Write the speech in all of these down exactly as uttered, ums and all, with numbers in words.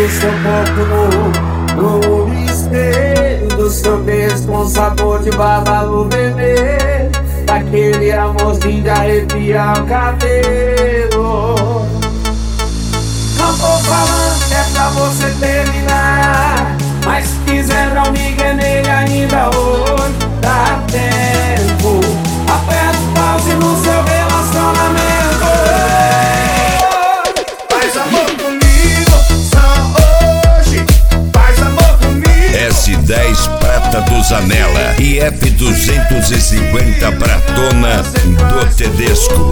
do seu corpo nu, no espelho do seu beijo com sabor de babalu vermelho, daquele amorzinho de arrepiar o cabelo. Não tô falando que é pra você terminar, mas se quiser dar um migué nele ainda hoje dá tempo. Aperta o pause no seu relacionamento. Faz amor comigo só hoje, faz amor comigo. S dez prata do Zanella e F duzentos e cinquenta pratona do Tedesco.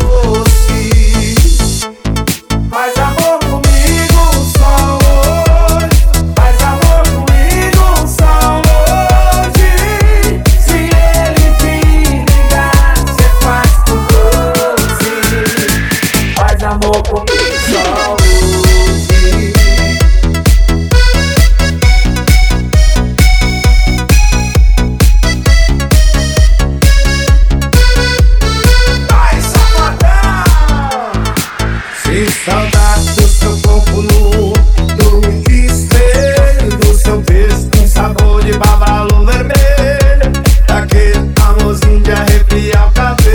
Faz amor comigo só hoje, faz amor comigo só hoje. Se ele te ligar, cê faz por doce. Faz amor comigo só hoje. Vai, safadão! Se saudade do seu corpo nu, do espelho do seu beijo com sabor de babalu vermelho, daquele amorzinho de arrepiar o cabelo.